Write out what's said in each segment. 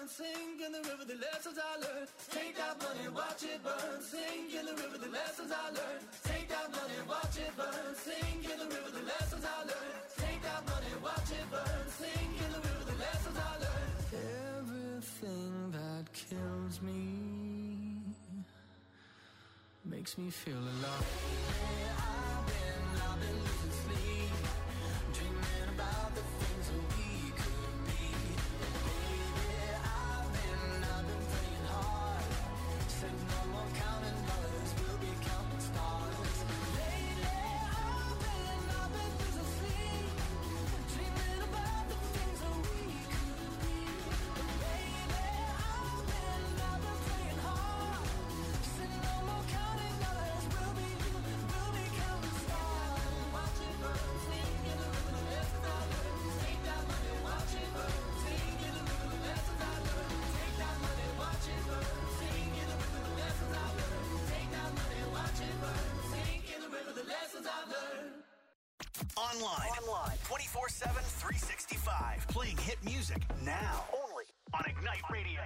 burn. Sink in the river, the lessons I learned. Take that money, watch it burn. Sink in the river, the lessons I learned. Take that money, watch it burn. Sink in the river, the lessons I learned. Take that money, watch it burn. Sink in the river, the lessons I learned. Everything that kills me makes me feel alive. I've been losing sleep, dreaming about the things that we could be. Baby, I've been praying hard. Said no more counting dollars, we'll be counting stars. Lately, I've been losing sleep, dreaming about the things that we could be. Baby, I've been praying hard. Said no more counting dollars, we'll be counting stars. Watch it burn, sing in the river, the lessons I learned. Take that money, watch it burn, sing in the river, the lessons I learned. Take that money, watch it burn, sing in the river, the lessons I learned. Take that money, watch it burn, sing in the river, the lessons I learned. Online 24/7, 365. Playing hit music now. Only on Ignite Radio.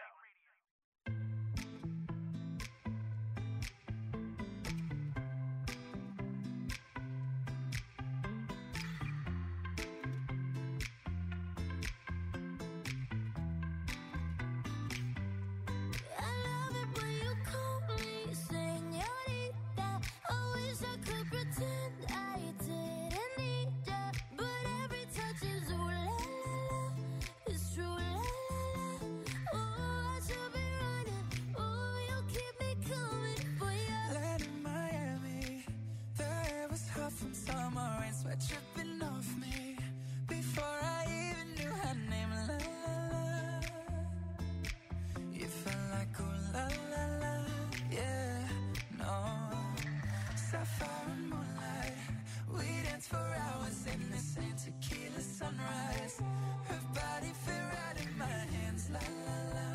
I love it when you call me señorita. I wish I could pretend I didn't need ya, but every touch is ooh la la la. It's true la la la. Oh, I should be running. Oh, you keep me coming for ya. Land in Miami, the air was hot from summer rain, sweat dripping off me before I even knew her name. La la la, you felt like ooh la la la, yeah, no. Sapphire and moonlight, we danced for hours in the same tequila sunrise. Her body fit right in my hands, la la la.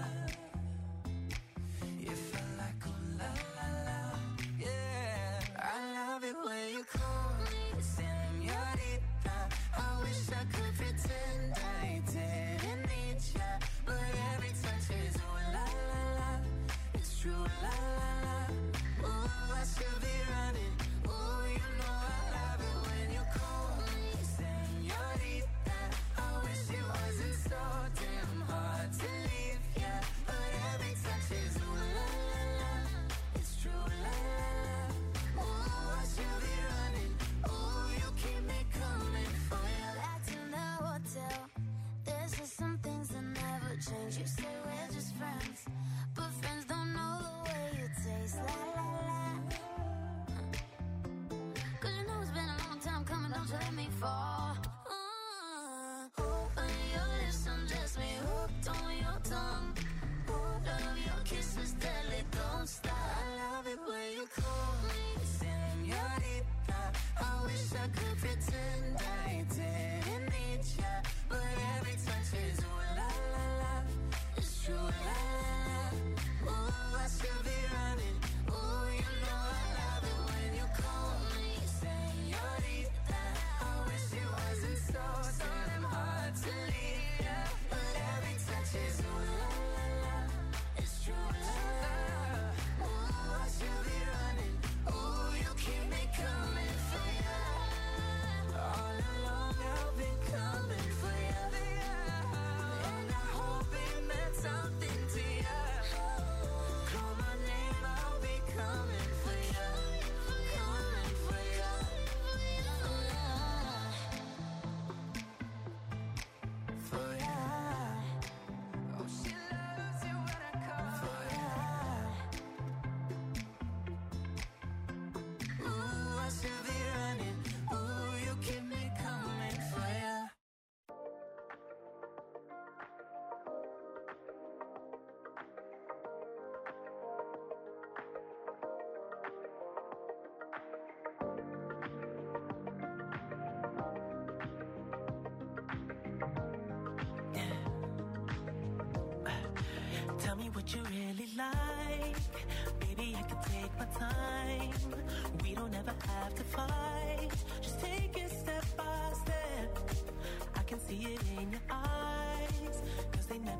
You felt like ooh la la la, yeah. I love it when you call me señorita. I wish I could pretend I didn't need ya, but every touch is ooh la la la. It's true la la la. Ooh, I should be running. Ooh, you know I love it when you call me señorita. I wish it wasn't so damn hard to leave ya, but every touch is ooh la la la. It's true la la la. Ooh, I should be running. Ooh, you keep me coming for ya. Back in the hotel, there's just some things that never change. You say we're just friends, but friends don't know the way you taste. La la la. 'Cause you know it's been a long time coming, don't you let me fall. On your lips, undress me, hooked on your tongue. Love your kisses, deadly, don't stop. I love it when you call me señorita. I wish I could pretend I didn't need ya, but every touch is ooh la la la. It's true la la la. Ooh, I should be running. Ooh, you know I love it when you call me señorita. I wish it wasn't so damn hard to leave ya, but every touch is ooh la la la. It's true la la la. Ooh, I should be running. Ooh, you keep me coming for ya. All along I've been coming for ya, and I hope it meant something to ya. Call my name, I'll be coming for ya, coming for ya, for ya. Oh, she loves it when I call for ya. Ooh, I should be running. Ooh, you keep me coming for ya. Tell me what you really like. Baby, I can take my time. We don't ever have to fight. Just take it step by step. I can see it in your eyes, 'cause they never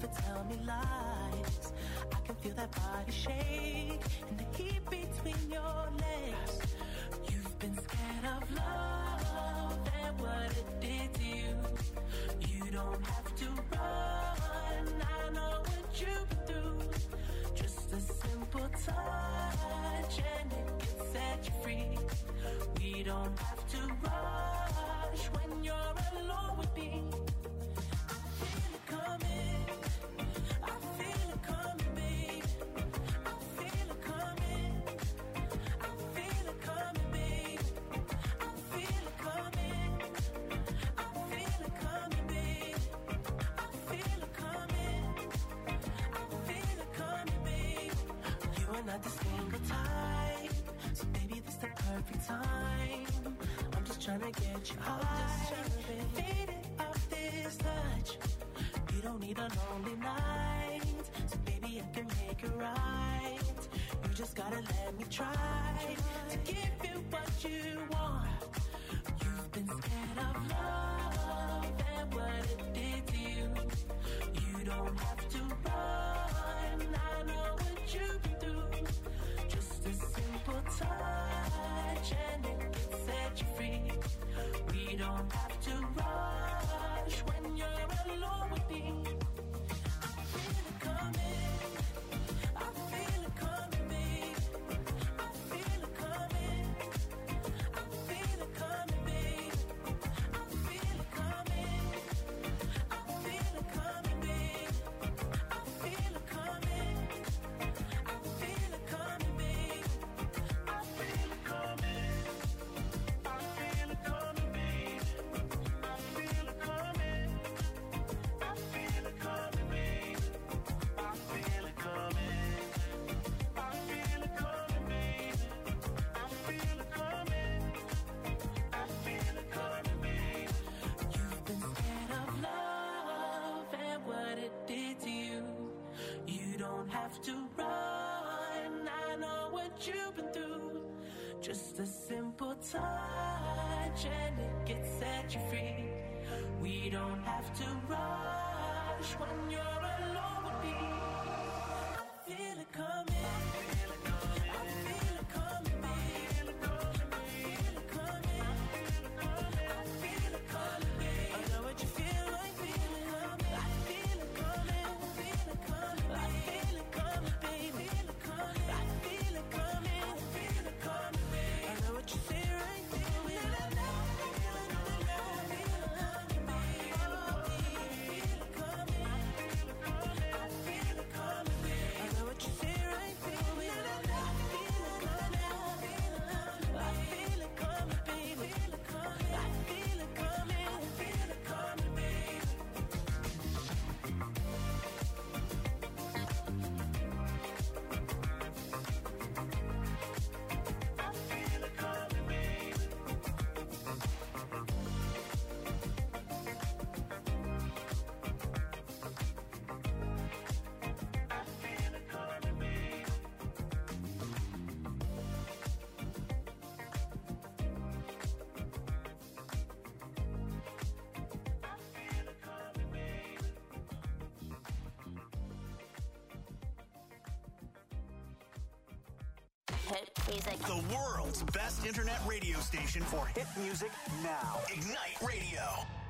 never tell me lies. I can feel that body shake and the heat between your legs. You've been scared of love and what it did to you. You don't have to run, I know what you've been through. Just a simple touch and it can set you free. We don't have to rush when you're alone with me. I feel it coming, I feel it coming, babe. I feel it coming, I feel it coming, babe. I feel it coming, I feel it coming, babe. I feel it coming, I feel it coming, babe. You are not the single type, so baby this the perfect time. I'm just trying to get you high, faded off this touch. You don't need a lonely night, so baby I can make it right. You just gotta let me try to give you what you want. You've been scared of love and what it did to you. You don't have to run, I know what you've been through. Just a simple touch and it can set you free. We don't have to rush when you're alone with me. I feel it coming, I feel it coming, babe. I feel it coming, I feel it coming, babe. I feel it coming, I feel it coming, babe. I feel it coming, I feel it coming, babe. I feel it coming, I feel it coming, babe. I feel it coming, I feel it coming, babe. I feel it coming, I feel it coming, babe. I feel it coming, I feel it coming, babe. You've been scared of love and what it did to you. You don't have to run, I know what you've been through. Just a simple touch and it can set you free. We don't have to rush when you're alone with me. I feel it coming, I feel it coming, I feel it coming, babe. I feel it coming, I feel it coming, babe. I know what you feel like, feel it coming. I feel it coming, I feel it coming, I feel it coming, babe. I feel it coming, I feel it coming, babe. I know what you say right there. Hit music. The world's best internet radio station for hit music now. Ignite Radio.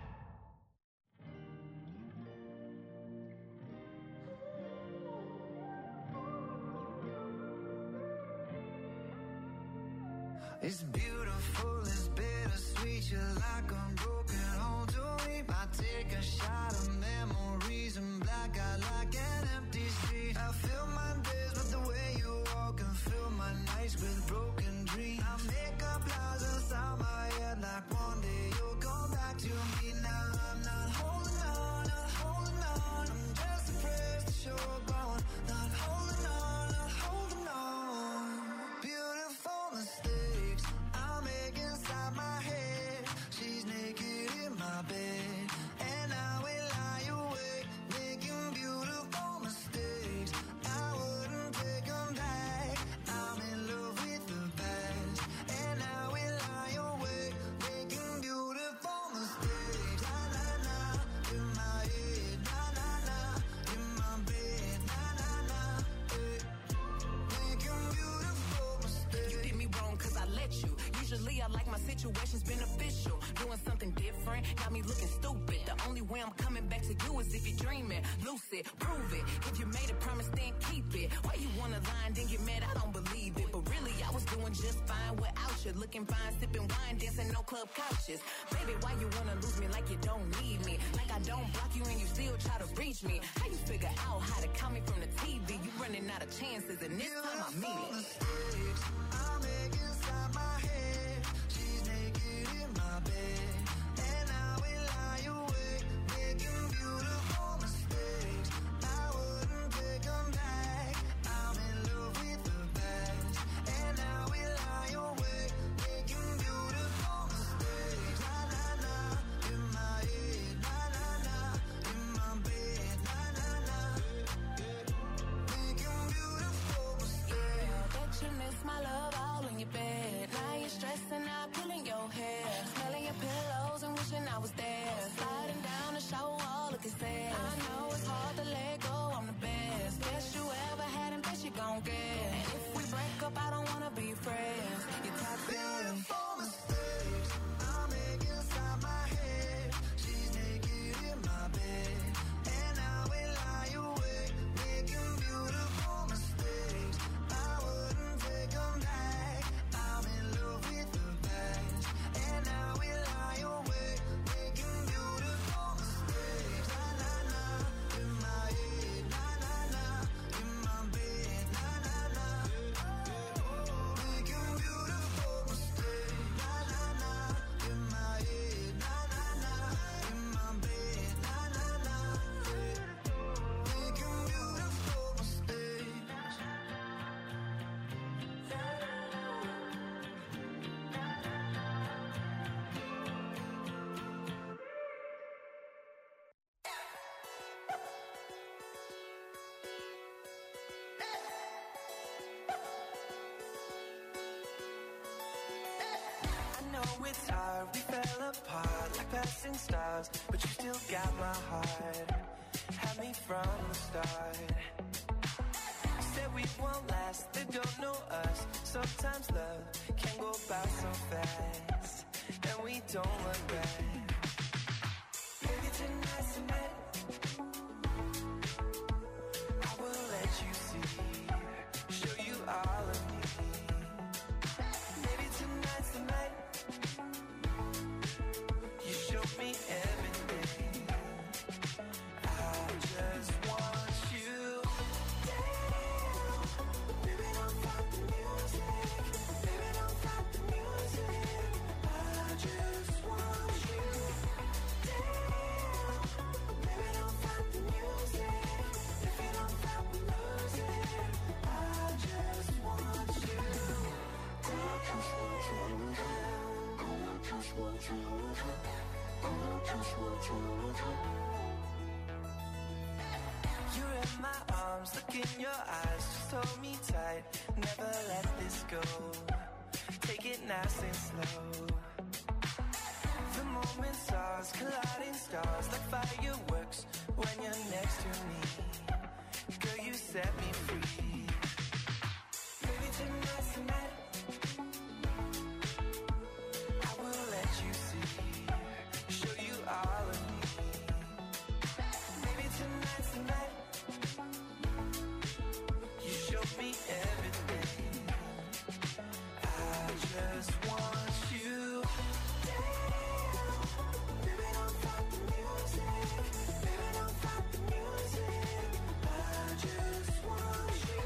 It's beautiful, it's bittersweet. You're like a broken home to me. I take a shot of memories and black out like an empty street. I fill my days with the way you walk and fill my nights with broken dreams. I make up lies inside my head like one day you'll come back to me. Now I'm not holding on, not holding on. I'm just afraid that you're gone. Not holding on, not holding on. Beautiful mistakes I make inside my head. She's naked in my bed, and I will lie awake, making beautiful mistakes. I wouldn't take them back. I'm in Usually I like my situations beneficial. Doing something different, got me looking stupid. The only way I'm coming back to you is if you're dreaming. Lucid, prove it. If you made a promise, then keep it. Why you wanna lie and then get mad? I don't believe it. But really, I was doing just fine without you. Looking fine, sipping wine, dancing no club couches. Baby, why you wanna lose me like you don't need me? Like I don't block you and you still try to reach me. How you figure out how to call me from the TV? You running out of chances and this time I mean it. I make inside my head. She's naked in my bed, and I will lie awake, making beautiful mistakes. I wouldn't take them back. I'm in love with the past, and I will lie awake, making beautiful mistakes. Na na na, in my head, na na na, in my bed, na na na, making beautiful mistakes. Bet you miss my love all in your bed. Now you're stressing out, pulling your hair, smelling your pillows and wishing I was there. Sliding down the shower wall, looking sad. I know it's hard to let go, I'm the best. Best you ever had and best you gon' get. And if we break up, I don't wanna be friends. You're toxic. Beautiful mistakes I make inside my head. She's naked in my bed, and I will lie awake, making beautiful mistakes. I wouldn't take them back. I'm in love with the past, and I will lie awake, making beautiful mistakes. Na na na, in my head, na na na, in my bed, na na na, making beautiful mistakes. Na na na, in my head, na na na, in my bed, na na na, making beautiful mistakes. I know it's hard, we fell apart like passing stars, but you still got my heart. Had me from the start. Said we won't last, they don't know us. Sometimes love can go by so fast, and we don't look back. Maybe tonight's the night I will let you see, show you all of me. Maybe tonight's the night you show me everything. I just want you. Baby, don't stop the music. Baby, don't stop the music. I just want you. Baby, don't stop the music. If you don't stop the music, I just want you. I just want you. I just want you. I just want you. You're in my arms, look in your eyes, just hold me tight, never let this go. Take it nice and slow. The moment's ours, colliding stars like fireworks when you're next to me. Girl, you set me free. Maybe tonight's the night I will let you see, show you all of me. Maybe tonight's the night you show me everything. I just want you. Baby, don't stop the music. Baby, don't stop the music. I just want you.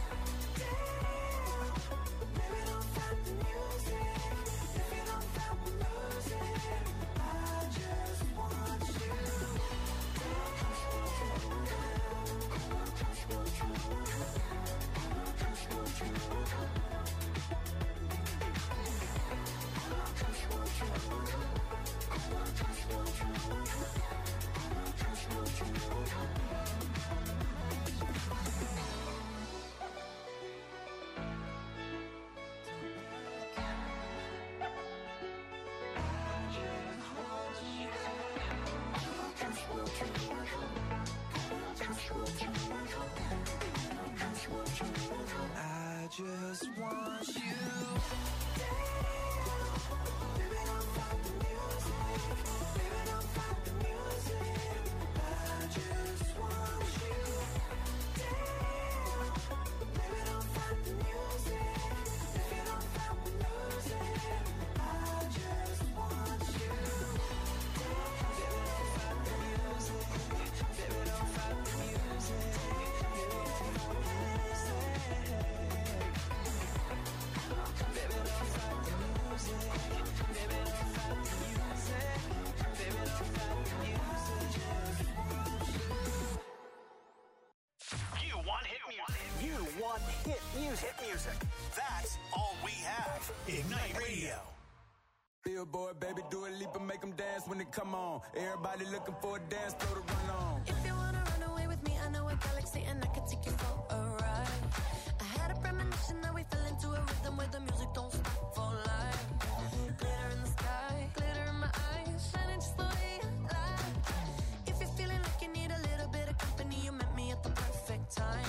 Baby, don't stop the music. If you don't stop the music, I just want you. I just want you. music. That's all we have. Ignite Radio. Billboard, baby, do a leap and make them dance when they come on. Everybody looking for a dance floor to run on. If you wanna run away with me, I know a galaxy and I can take you for a ride. I had a premonition that we fell into a rhythm where the music don't stop for life. Glitter in the sky, glitter in my eyes, shining just the way I like. If you're feeling like you need a little bit of company, you met me at the perfect time.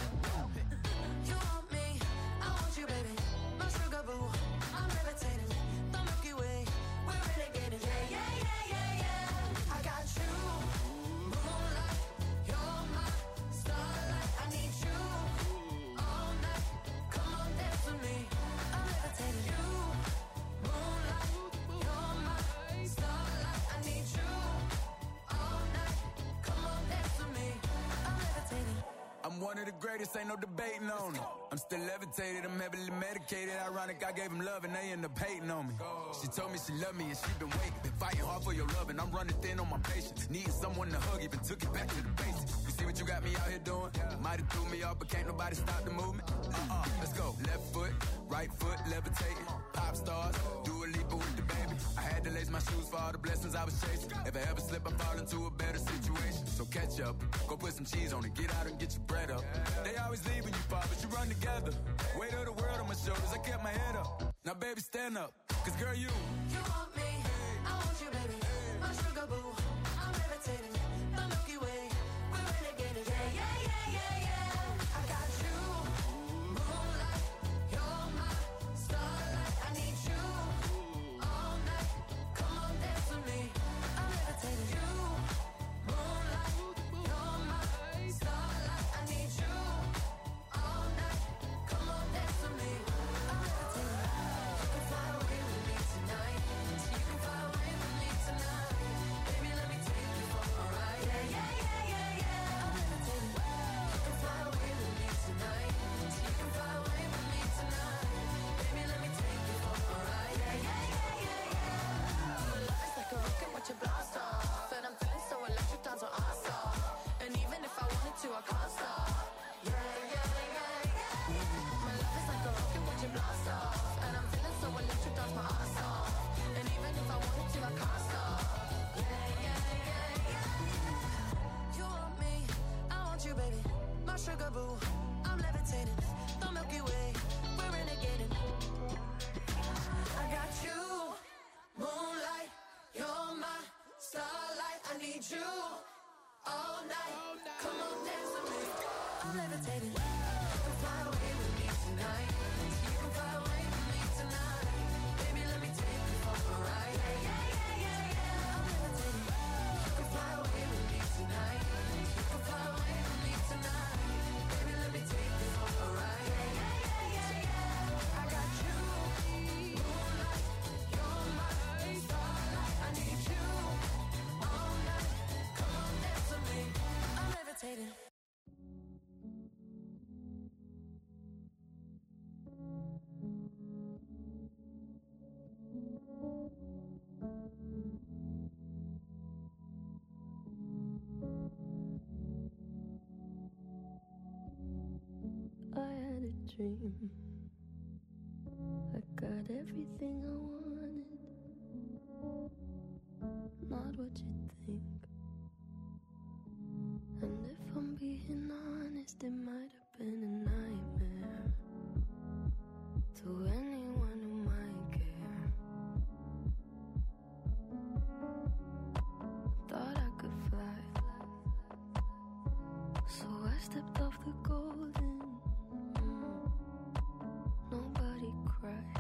You want me, I want you, baby. My sugar boo, I'm levitating. The Milky Way, we're renegading. Yeah, yeah, yeah, yeah, yeah. I got you, moonlight. You're my starlight. I need you all night. Come on, dance with me. I'm levitating. You, moonlight. You're my starlight. I need you all night. Come on, dance with me. I'm levitating. I'm one of the greatest, ain't no debating on it. I'm still levitated, I'm heavily medicated. Ironic, I gave him love and they end up hating on me. She told me she loved me and she been waiting. Been fighting hard for your love and I'm running thin on my patience. Needing someone to hug, even took it back to the basics. You see what you got me out here doing? Might have threw me off, but can't nobody stop the movement. Let's go. Left foot, right foot, levitating. Pop stars, do a leap with the baby. I had to lace my shoes for all the blessings I was chasing. If I ever slip, I fall into a better situation. So catch up, go put some cheese on it, get out and get your bread up. They always leave when you fall, but you run together. Weight of the world on my shoulders, I kept my head up. Now baby, stand up, cause girl, you want me, I want you, baby. My sugar boo, I'm levitating. The Milky Way, we're renegading. Yeah, yeah, yeah, yeah, yeah. I got you, moonlight. You're my starlight. I need you all night. Come on, dance with me. I'm levitating. You, moonlight. You're my starlight. I need you all night. Come on, dance with me. I'm levitating. You can fly away with me tonight. You can fly away with me tonight. Baby, let me take you for a ride. Yeah, yeah, yeah, yeah, yeah. I'm levitating. You can fly away with me tonight. You can fly away with me tonight. Baby, let me take you for a ride. Yeah, yeah, yeah, yeah, yeah. My love is like a rocket, watch it blast off. And I'm feeling so electric, dance on our stop. And even if I wanted to, I can't stop. Yeah, yeah, yeah, yeah. My love is like a rocket, watch it blast off. And I'm feeling so electric, dance my ass off. And even if I wanted to, I can't stop. Yeah, yeah, yeah, yeah. You want me, I want you, baby. My sugar boo, I'm levitating. The Milky Way, we're renegading. I got you, moonlight. You're my starlight. I need you all night. Come on, dance with me. I'm levitating. You can fly away with me tonight. You can fly away with me tonight. Baby, let me take you for a ride. Yeah, yeah, yeah, yeah, yeah. I'm levitating. You can fly away with me tonight. You can fly away with me tonight. Baby, let me take you for a ride. Yeah, yeah, yeah, yeah, yeah. I got you, moonlight. You're my starlight. I need you all night. Come on, dance with me. I'm levitating. I had a dream. I got everything I wanted. Not what you think. And if I'm being honest, it might have been a nightmare to anyone who might care. Thought I could fly, so I stepped off the golden. Nobody cried.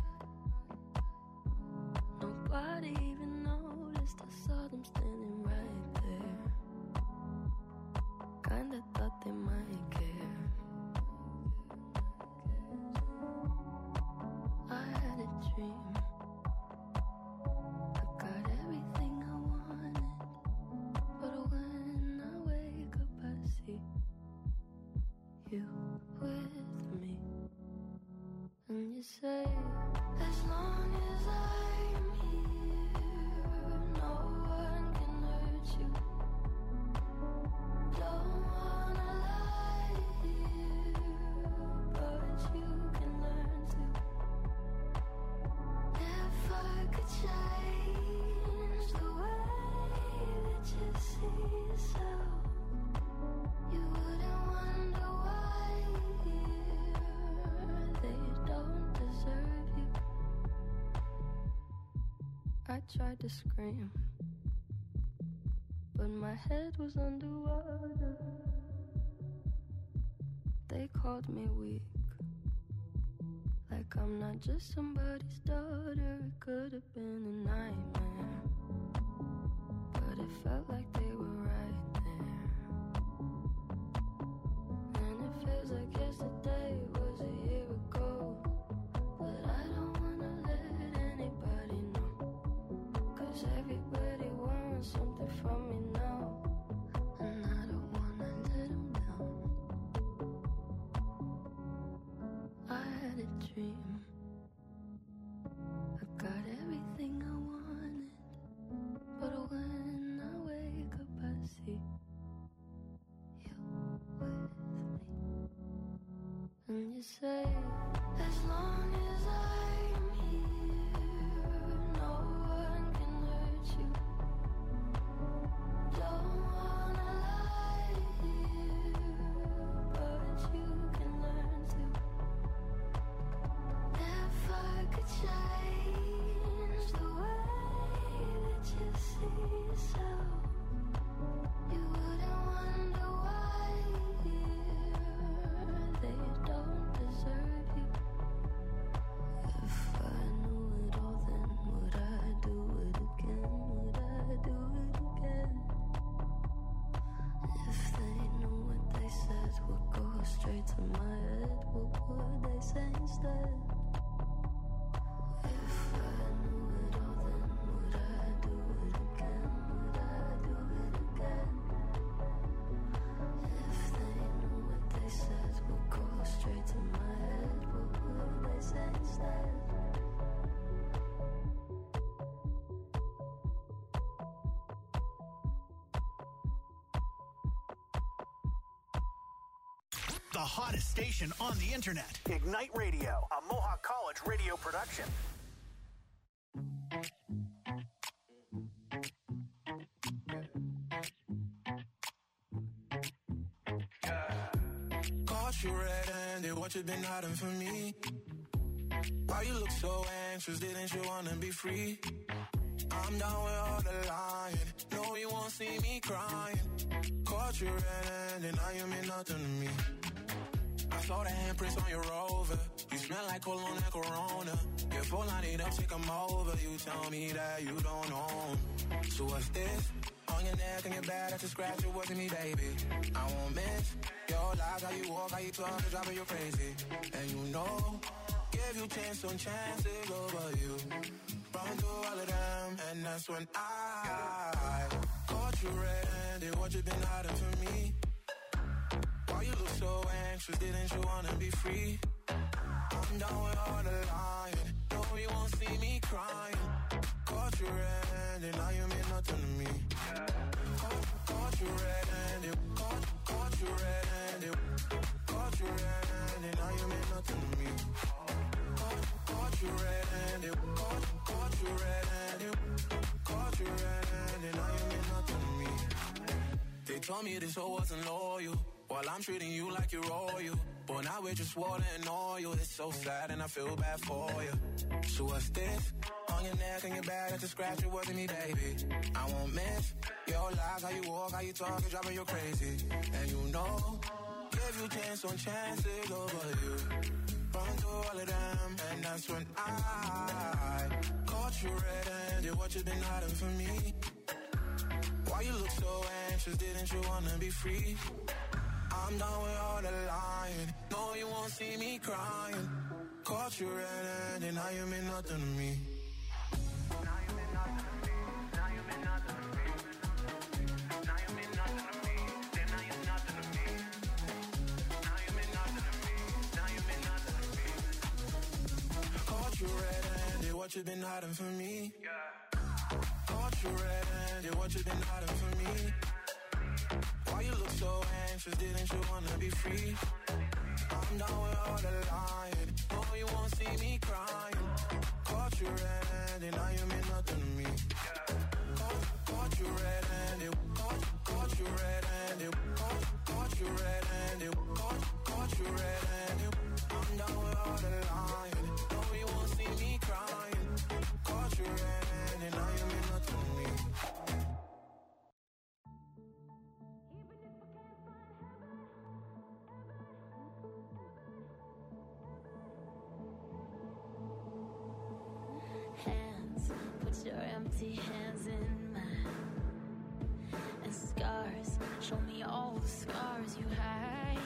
Nobody even noticed. I saw them standing right there. Kinda thought they might care. I had a dream. I got everything I wanted. But when I wake up, I see you with me. And you say, as long as I'm here, no one can hurt you. Don't wanna lie here, but you can learn could change the way that you see yourself, you wouldn't wonder why they don't deserve you. I tried to scream, but my head was underwater. They called me weak, like I'm not just somebody's daughter. It could have been a nightmare, but it felt like they were right there. And it feels like yesterday was a year ago, but I don't wanna let anybody know, 'cause everybody wants something from me now, and I don't wanna let them down. I had a dream, I got everything I wanted, but when I wake up I see you with me. And you say, as long as I'm here, no one can hurt you. Don't wanna lie here, but you can learn to. If I could change the way that you see yourself, you wouldn't wonder why they don't deserve you. If I knew it all, then would I do it again? Would I do it again? If they knew what they said would go straight to my head, what would they say instead? If I knew it all, then would I do it again? Would I do it again? If they knew what they said would go straight to my head, what would they say instead? The hottest station on the internet. Ignite Radio, a Mohawk College radio production. Caught you red-handed, what you been hiding from me? Why you look so anxious, didn't you wanna be free? I'm down with all the lying, no you won't see me crying. Caught you red-handed, now you mean nothing to me. I saw the handprints on your Rover, you smell like cologne and Corona. Your phone line it up, take 'em over, you tell me that you don't own. So what's this? On your neck and your back, that's a scratch, it wasn't me, baby. I won't miss your lies, how you walk, how you talk, it's driving you crazy. And you know, give you chance on chances over you. Run through all of them, and that's when I caught you red-handed, what you been hiding from me? Why you look so anxious, didn't you wanna be free? I'm down with all the lying, no you won't see me crying. Caught you red-handed, now you mean nothing to me. Caught you red-handed, caught you red-handed, caught you red-handed, now you mean nothing to me. Caught you red-handed, caught you red-handed, caught you red-handed, now you mean nothing to me. They told me this hoe wasn't loyal, while I'm treating you like you're royal. But now we're just water and oil. It's so sad and I feel bad for you. So what's this? On your neck and your back, that's a scratch, it wasn't me, baby. I won't miss your lies, how you walk, how you talk, it's driving you crazy. And you know, give you chance on chances over you. Run through all of them, and that's when I caught you red-handed, what you been hiding from me? Why you look so anxious, didn't you wanna be free? I'm done with all the lying, no you won't see me crying. Caught you red-handed, now you mean nothing to me. Now you mean nothing to me, now you mean nothing to me. Now you mean nothing to me, then now you're nothing to me. Now you mean nothing to me, now you mean nothing to me. Caught you red-handed, what you been hiding from me? Caught you red-handed, what you been hiding from me? Why you look so anxious, didn't you wanna be free? I'm down with all the lying, no you won't see me crying. Caught you red-handed, red-handed, now you mean nothing to me. Caught you red-handed, caught you red-handed, caught you red-handed, caught you red-handed. I'm down with all the lying, no, you won't see me crying. Caught you red-handed, now you mean nothing to me. Hands, put your empty hands in mine. And scars, show me all the scars you hide.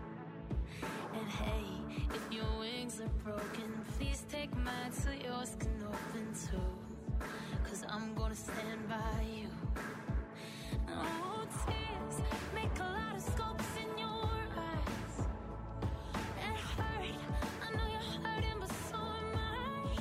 And hey, if your wings are broken, please take mine so yours can open too. 'Cause I'm gonna stand by you. Oh, tears make a lot of scopes in your eyes. And hurt, I know you're hurting, but so am I.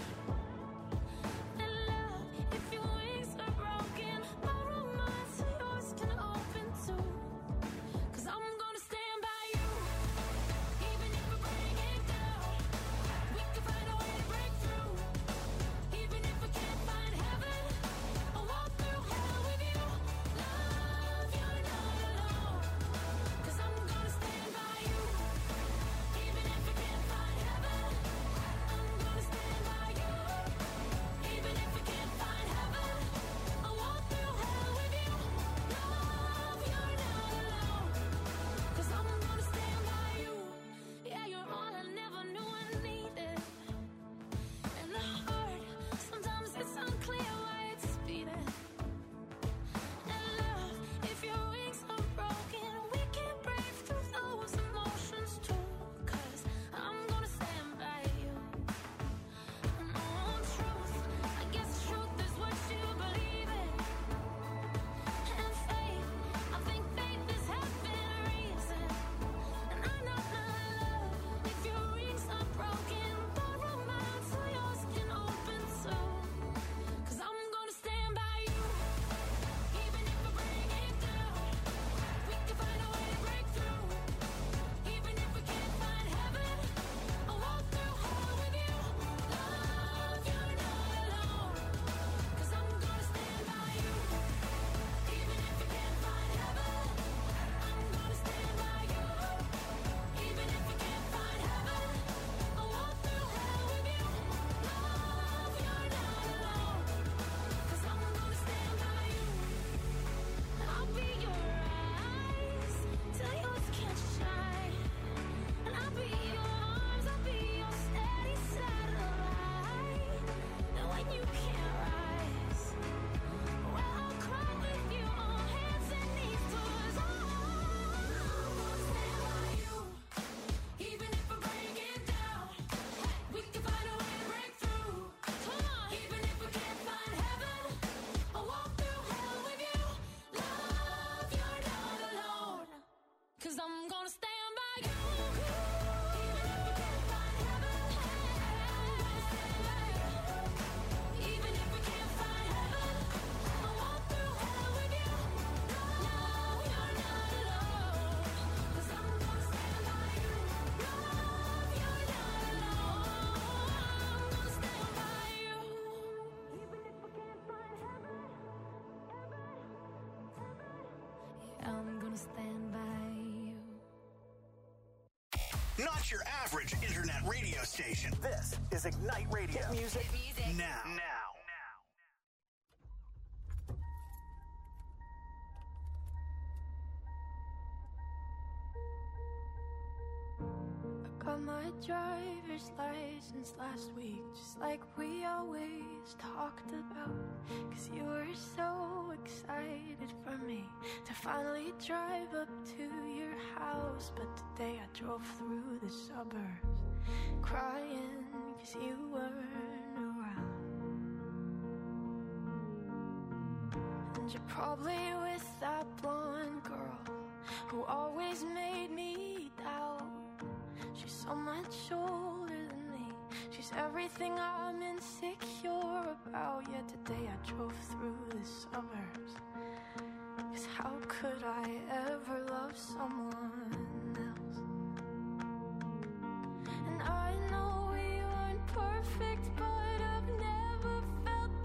And love, if your wings are broken, borrow mine so yours can open too. 'Cause I'm gonna stand by you. Even if we break it down, we can find a way to break through. Even if we can't find heaven, I'll walk through hell with you. Love, you're not alone. 'Cause I'm gonna stand by you. Even if we can't find heaven, I'm gonna stand by you. Even if we can't find heaven, I'll walk through hell with you. Love, you're not alone. 'Cause I'm gonna stand by you. Yeah, you're all I never knew I needed. And the heart, sometimes it's unclear why it's beating. And love, if your wings are broken, we can brave through those emotions too. 'Cause I'm gonna stand by you. And on truth, I guess truth is what you believe in. And faith, I think faith is having reason. And I know my love, if your wings are broken, borrow mine so yours can open too. 'Cause I'm gonna stand by you. Even if we break it down, we can find a way to break through. Even if we can't find heaven, I'll walk through hell with you. Love, you're not alone. 'Cause I'm gonna stand by you. Even if we can't find heaven, I'm gonna stand by you. Even if we can't find heaven, I'll walk through hell with you. Love, you're not alone. 'Cause I'm gonna stand by you. I'll be your eyes till yours can't shine. And I'll be your arms, I'll be your steady satellite. And when you can't rise, well, I'll cry with you on hands and knees. 'Cause I'm gonna stand by you. Even if we break it down, we can find a way to break through. Come on. Even if we can't find heaven, I'll walk through hell with you. Love, you're not alone. 'Cause I'm gonna stand by you. Even if we can't find heaven, even if we can't find heaven, I'll walk through hell with you. Love, you're not alone. 'Cause I'm gonna stand by you. Love, you're not alone. I'm gonna stand by you. Even if we can't find heaven, yeah, I'm gonna stand by you. Not your average internet radio station. This is Ignite Radio. Hit music now. I got my driver's license last week, just like we always talked about. 'Cause you were so excited for me to finally drive up to your house. But today I drove through the suburbs crying 'cause you weren't around. And you're probably with that blonde girl who always made me doubt. She's so much older than me. She's everything I'm insecure about. Yet today I drove through the suburbs. 'Cause how could I ever love someone else? And I know we weren't perfect, but I've never felt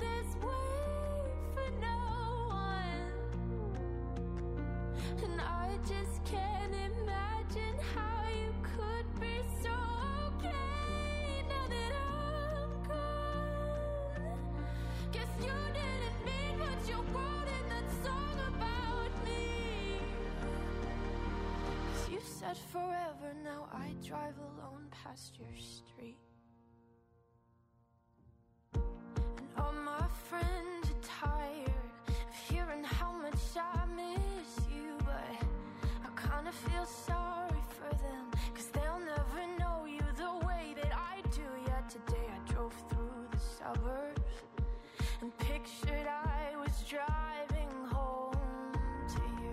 said forever, now I drive alone past your street. And all my friends are tired of hearing how much I miss you, but I kinda feel sorry for them, 'cause they'll never know you the way that I do. Yeah, today I drove through the suburbs and pictured I was driving home to you.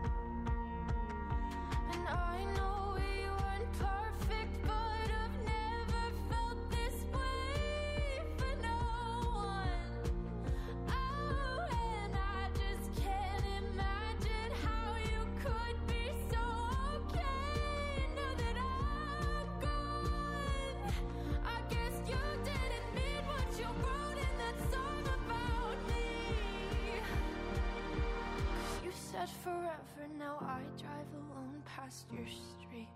And I know we weren't perfect, but I've never felt this way for no one. Oh, and I just can't imagine how you could be so okay now that I'm gone. I guess you didn't mean what you wrote in that song about me. 'Cause you said forever, now I drive alone past your street.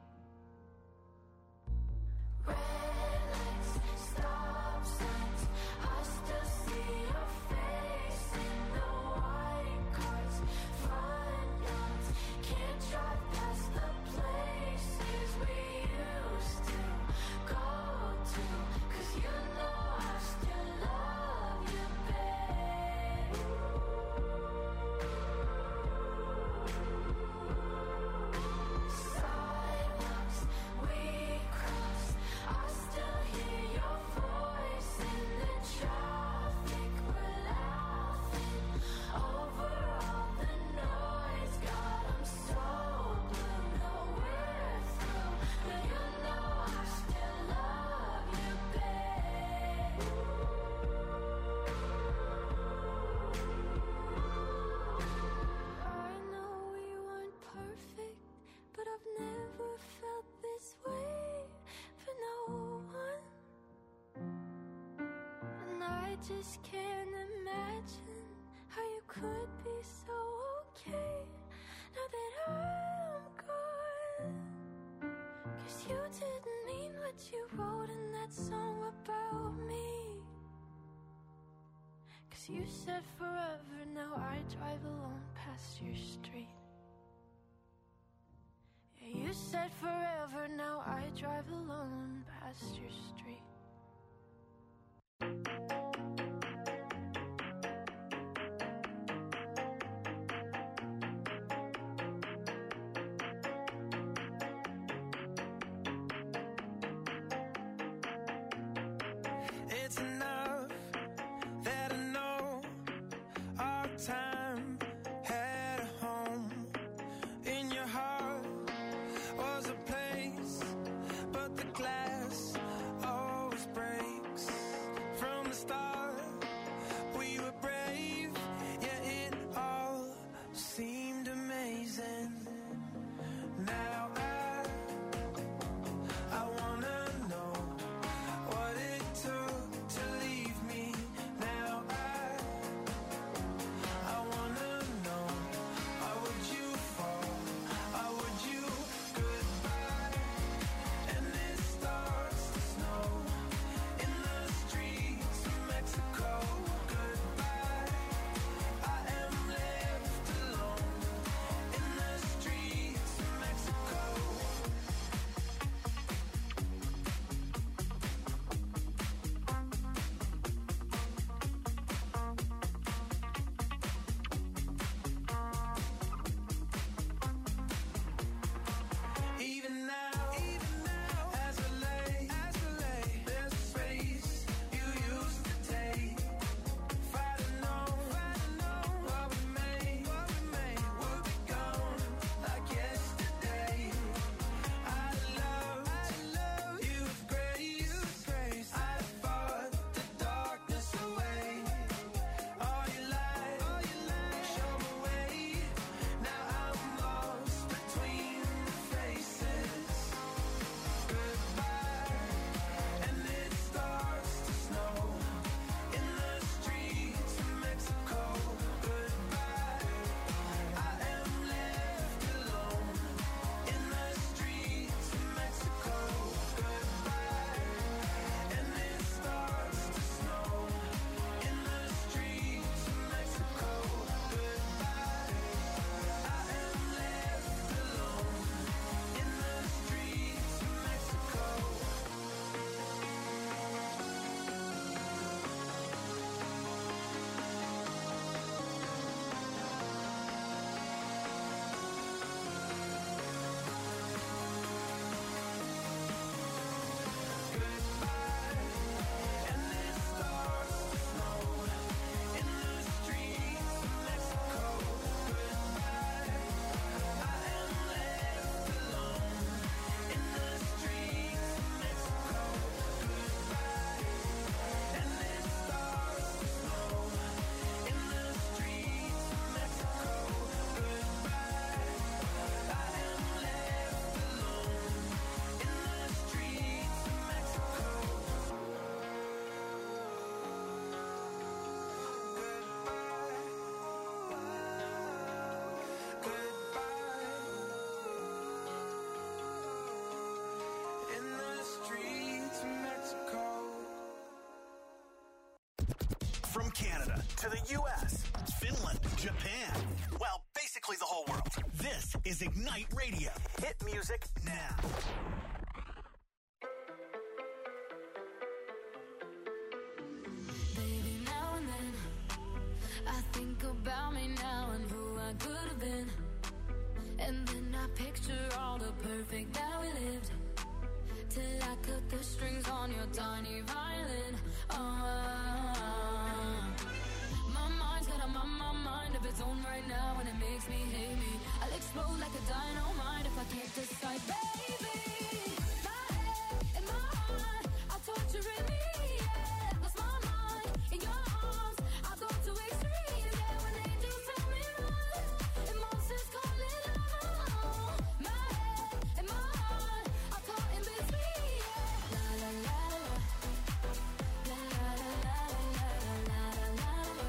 Red lights, stop signs, I still see your face in the white cars, front yards. Can't drive past the places we used to go to, 'cause you know I still love you, babe. Sidewalks we crossed, I still hear your voice in the traffic. We're laughing over all the noise. God, I'm so blue, no we're through, but you know I still love you, babe. I know we weren't perfect, but I've never felt this way for no one. And I just can't imagine how you could be so okay now that I'm gone. 'Cause you didn't mean what you wrote in that song about me. 'Cause you said forever, now I drive alone past your street. Yeah, you said forever, now I drive alone past your street. It's enough that I know our time had a home. In your heart was a place, but the glass always breaks. From the start, we were brave, yeah, it all seemed amazing. Now I wanna know what it took to leave From Canada to the U.S., Finland, Japan, well, basically the whole world. This is Ignite Radio. Hit music now. Baby, now and then I think about me now and who I could have been. And then I picture all the perfect that we lived, till I cut the strings on your tiny violin. My mind's got a mind of its own right now, and it makes me hate me. I'll explode like a dynamite if I can't decide, baby. My head and my heart are torturing me, yeah. Lost my mind in your arms, I go to extremes, yeah. When angels tell me run, and monsters call it love. My head and my heart are caught in between, yeah. La la la la, la la la la la la la la la.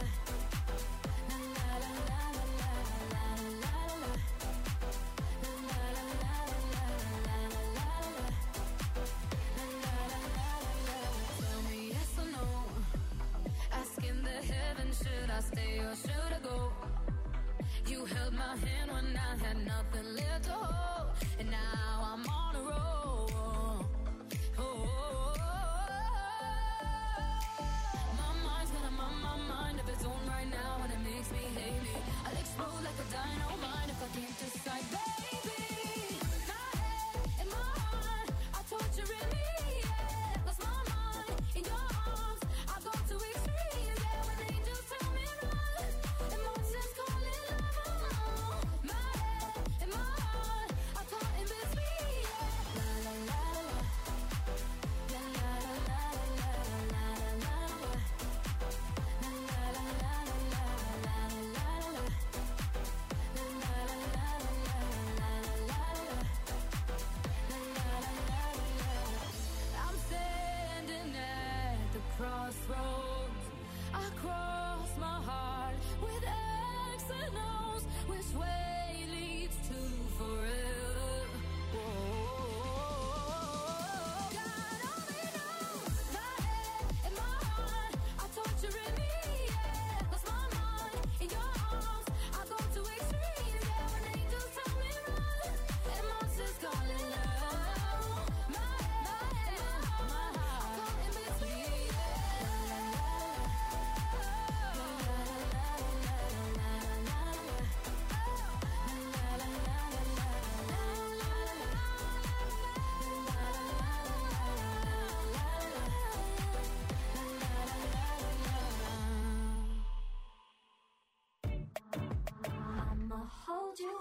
Should I stay or should I go? You held my hand when I had nothing left to hold, and now I'm on a roll. My mind's got a mind of its own right now, and it makes me hate me. I'll explode like a dynamite if I can't decide, baby. My head and my heart are torturing me, yeah. Lost my mind in your arms, I go to extremes, yeah. When angels tell me run, and monsters call it love. My head and my heart are caught in between, yeah. La la la la, la la la la la la la la la. I'm standing at the crossroads. I cross my heart with X and O's. Which way leads to forever? God only knows. My head and my heart are torturing me, yeah. Lost my mind in your arms, I go to extremes, yeah. When angels tell me run, and monsters call it love. My head and my heart are caught in between, I'ma hold you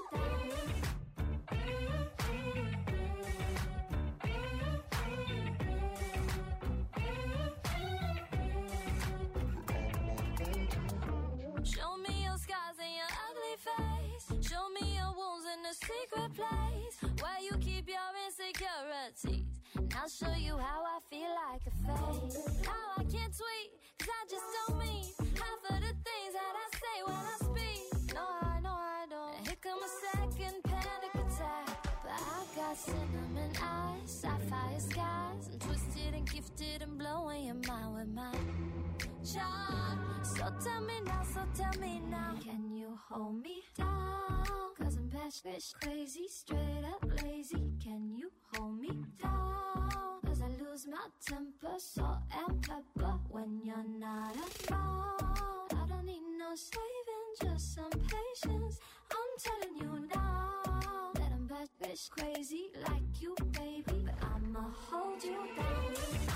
Show me your scars and your ugly face. Show me your wounds in a secret place where you keep your insecurities. And I'll show you how I feel like a fake. How I can't tweet, cause I just don't mean half of the things that I say when I speak. No, I don't. And here come a second panic attack. But I got cinnamon eyes, sapphire skies. I'm twisted and gifted and blowing your mind with my charm. So tell me now, can you hold me down? Cause I'm passionate, crazy, straight up lazy. Can you hold me down? Cause I lose my temper, salt and pepper when you're not around. I don't need no saving, just some patience. I'm telling you now that I'm bad bitch crazy like you, baby. But I'ma hold you down.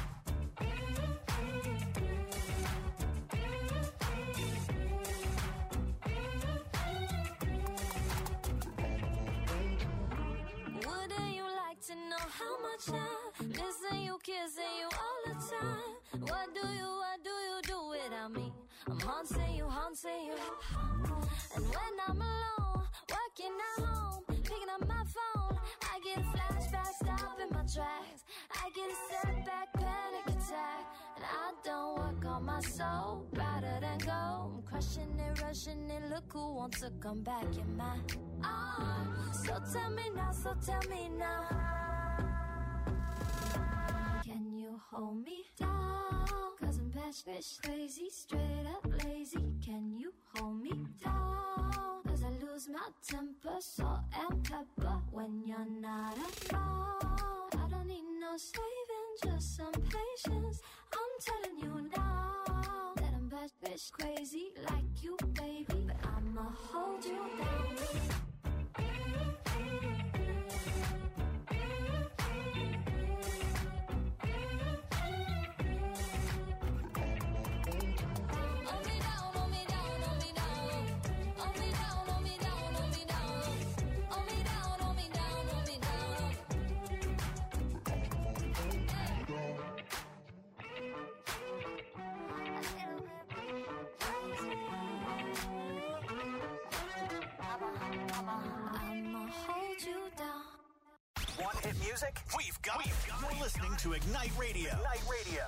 Wouldn't you like to know how much I missing you, kissing you all the time? What do you do without me? I'm haunting you. And when I'm alone, working at home, picking up my phone, I get a flashback, stopping my tracks. I get a setback, panic attack. And I don't work on my soul, rather than go. I'm crushing it, rushing it, look who wants to come back in my arms. So tell me now, can you hold me down? Cause I'm It's crazy, straight up lazy. Can you hold me down? Cause I lose my temper, salt and pepper when you're not around. I don't need no saving, just some patience. I'm telling you now that I'm bad bitch crazy like you, baby. But I'ma hold you down. Want hit music? We've got it. You're listening to Ignite Radio. Ignite Radio.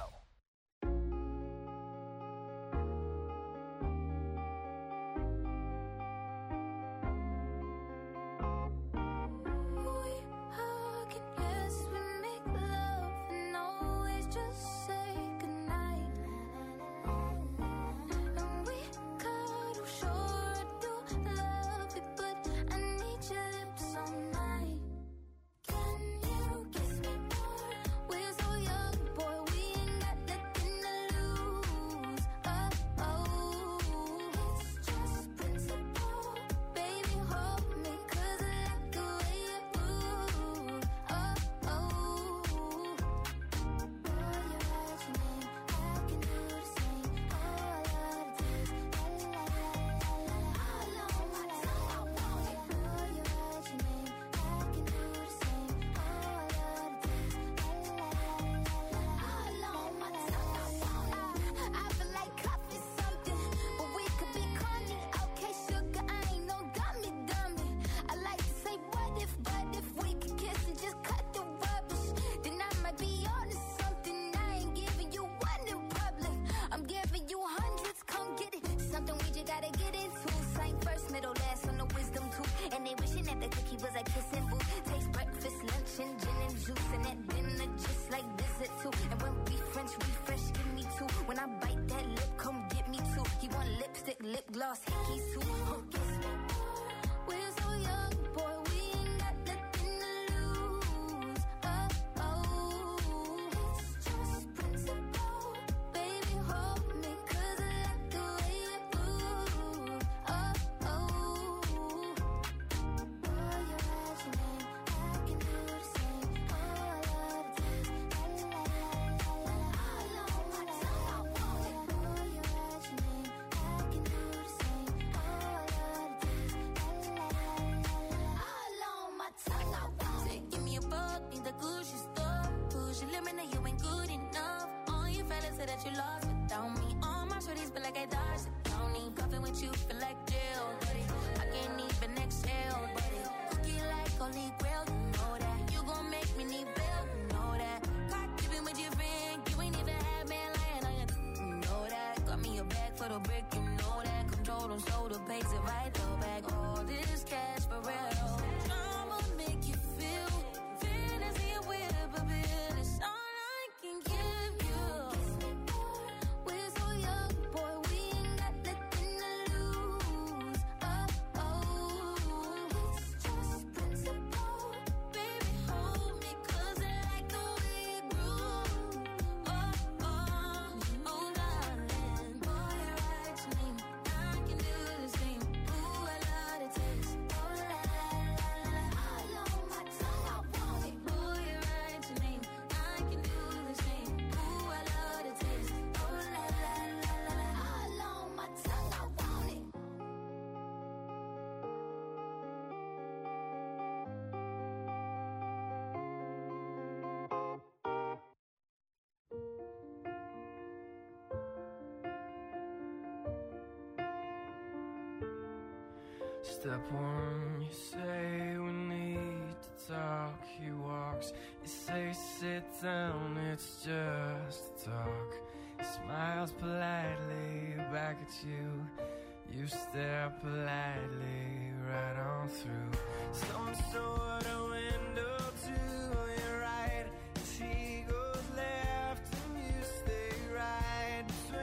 Step one, you say we need to talk. He walks, you say sit down, it's just talk. He smiles politely back at you. You stare politely right on through some sort of window to your right. As he goes left and you stay right.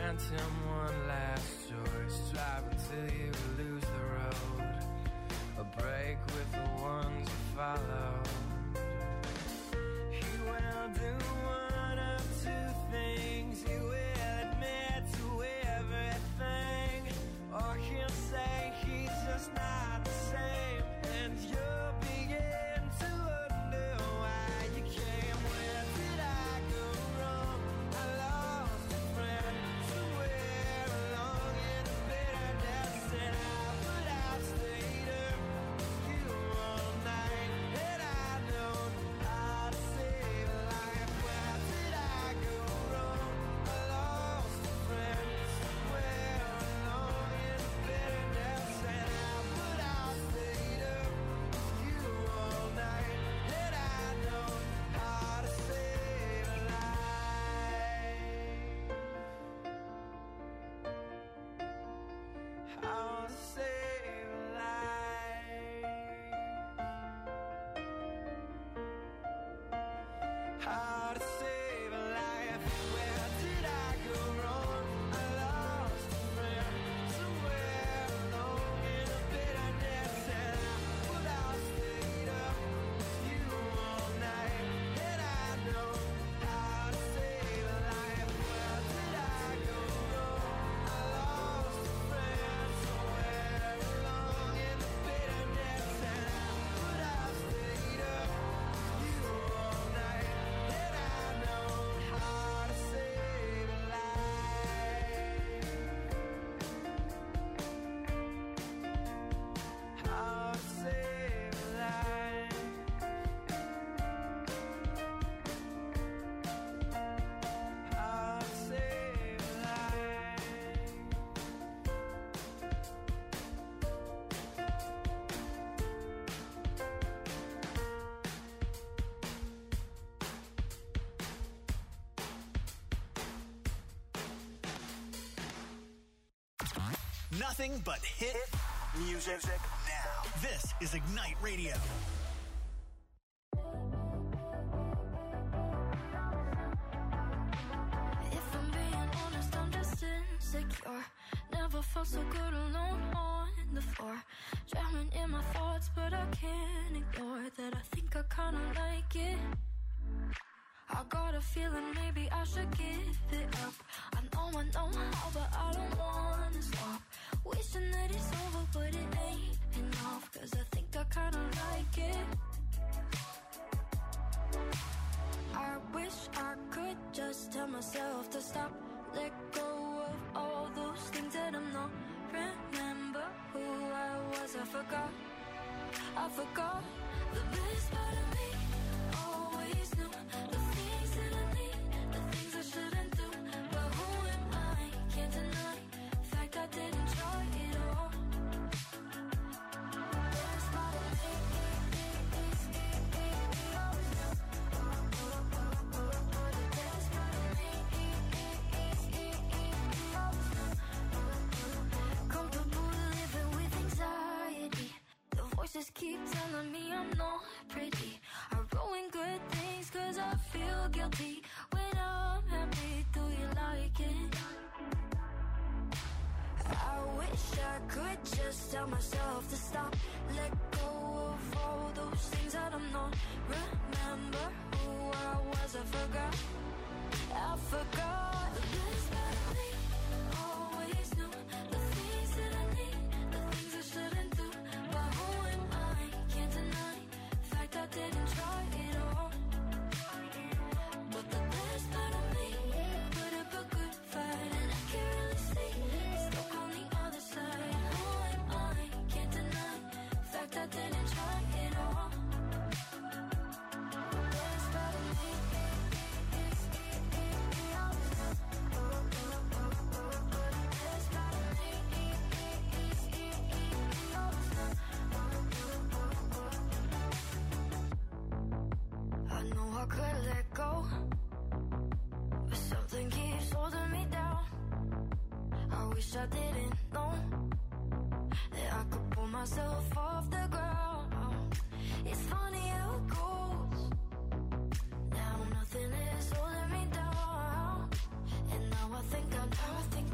grant him one last choice. Drive until you lose the road, a break with the ones you follow. He will do one of two things. He will admit to everything, or he'll say he's just not the same, and you'll begin to wonder why you came. Where did I go wrong? I lost a friend somewhere along in the bitterness, and I stayed up with you all night, and I know how to save a life. Where did I go wrong? I lost a friend somewhere along in the bitterness, and I stayed up with you all night, and I know how to save a life. How to save a life. How to save a life. Where did I go wrong? I lost a friend somewhere along in the bitterness, and I stayed up with you all night, and I know how to save a life. Where did I go wrong? I lost a friend somewhere along in the bitterness, and I stayed up with you all night, and I know how to save a life. How to save a life. How to save a life. Nothing but hit music now. This is Ignite Radio. If I'm being honest, I'm just insecure. Never felt so good alone on the floor. Drowning in my thoughts, but I can't ignore that. I think I kinda like it. I got a feeling maybe I should give it up. I know how, but I don't wanna stop. Wishing that it's over, but it ain't enough. Cause I think I kinda like it. I wish I could just tell myself to stop. Let go of all those things that I'm not. Remember who I was, I forgot the best part of me. Always knew the things that I need, the things I shouldn't do. But who am I? Can't deny the fact I didn't try it all. The best part of me is always knew. The best part of me is always knew. Comfortable living with anxiety. The voices keep telling me I'm not pretty. I ruin good things cause I feel guilty. When I'm happy, do you like it? I wish I could just tell myself to stop. Let go of all those things that I'm not. Remember who I was, I forgot. The best part of me. Always knew the things that I need, the things I shouldn't do. But who am I? Can't deny the fact I didn't try it all. But the best part of me put up a good fight, and I can't really see it's stuck on the other side. Who am I? Can't deny the fact I didn't try it all. The best part of me is always wish I didn't know that I could pull myself off the ground. It's funny how it goes. Now nothing is holding me down. And now I think I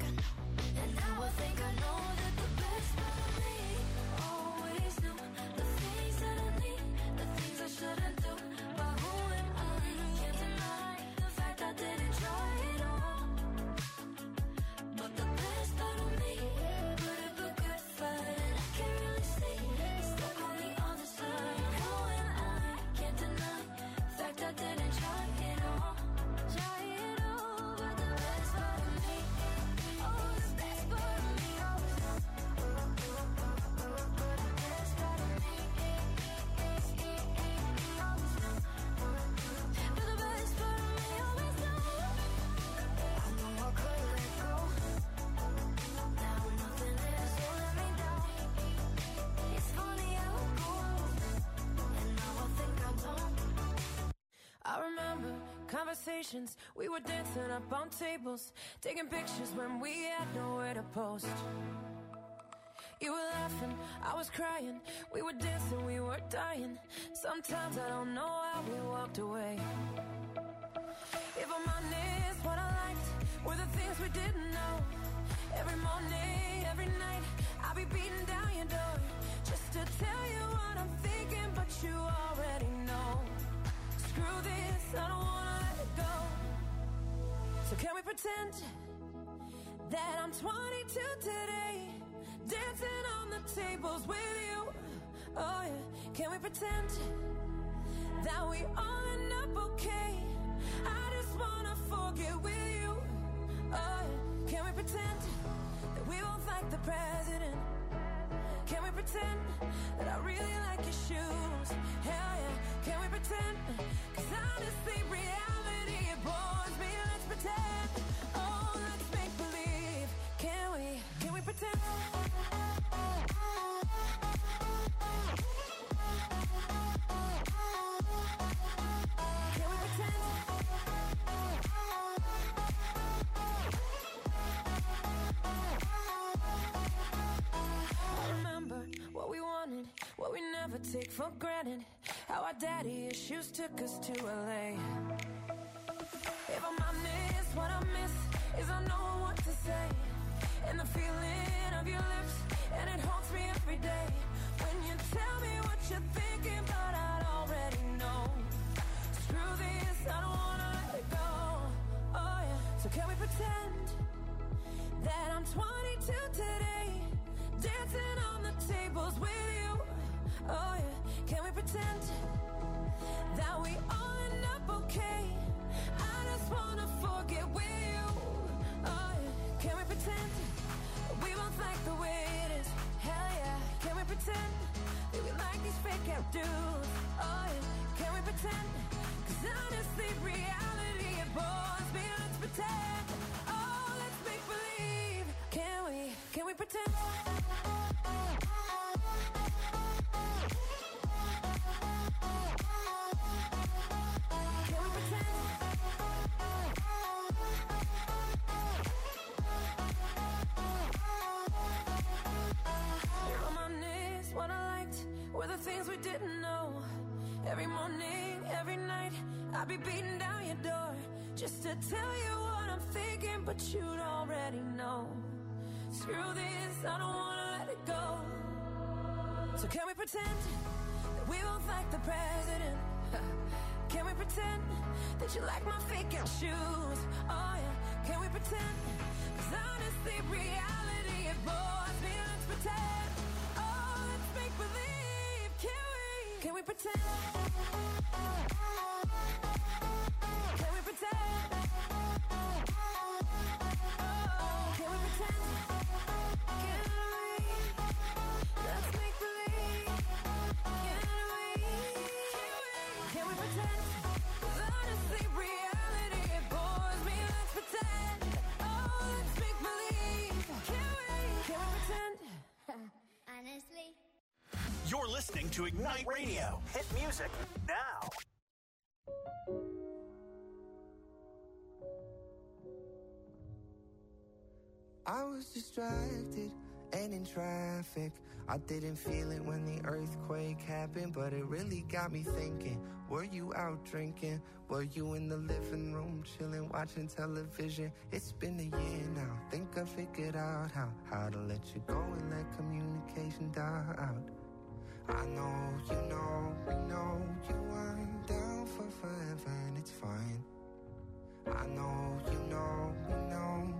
conversations. We were dancing up on tables, taking pictures when we had nowhere to post. You were laughing, I was crying. We were dancing, we were dying. Sometimes I don't know how we walked away. If I'm honest, what I liked were the things we didn't know. Every morning, every night, I'll be beating down your door just to tell you what I'm thinking, but you already know. Screw this, I don't wanna let it go. So can we pretend that I'm 22 today, dancing on the tables with you? Oh yeah, can we pretend that we all end up okay? I just wanna forget with you. Oh yeah, can we pretend that we both like the president? Can we pretend that I really like your shoes? Hell yeah, can we pretend? 'Cause honestly, reality, it bores me. Let's pretend. Oh, let's make believe. Can we pretend? Can we pretend? I remember what we wanted, what we never take for granted. How our daddy issues took us to LA. If I'm honest, what I miss is I know what to say. And the feeling of your lips, and it haunts me every day. When you tell me what you're thinking, but I already know. Screw this, I don't wanna let it go. Oh yeah, so can we pretend that I'm 22 today, dancing on the tables with you? Oh yeah, can we pretend that we all end up okay? I just wanna forget with you. Oh yeah, can we pretend that we both like the way it is? Hell yeah, can we pretend that we like these fake out dudes? Oh yeah, can we pretend? 'Cause honestly, reality, it bores me. Let's pretend. Oh, let's make believe. Can we pretend? Can we pretend? If I'm honest, what I liked were the things we didn't know. Every morning, every night, I'll be beating down your door just to tell you what I'm thinking, but you'd already know. Screw this, I don't wanna let it go. So can we pretend that we both like the president? Can we pretend that you like my fake out shoes? Oh yeah, can we pretend? 'Cause honestly, reality, it bores me. Let's pretend. Oh, let's make believe. Can we pretend? Can we pretend? Oh, can we pretend? Let's make believe. Can we pretend? 'Cause honestly, reality, it bores me. Let's pretend. Oh, let's make believe. Can we pretend? Honestly. You're listening to Ignite Radio. Hit music now. I was distracted and in traffic. I didn't feel it when the earthquake happened, but it really got me thinking. Were you out drinking? Were you in the living room chilling, watching television? It's been a year now. Think I figured out how to let you go and let communication die out. I know, you know, we know you weren't down for forever, and it's fine. I know, you know, we know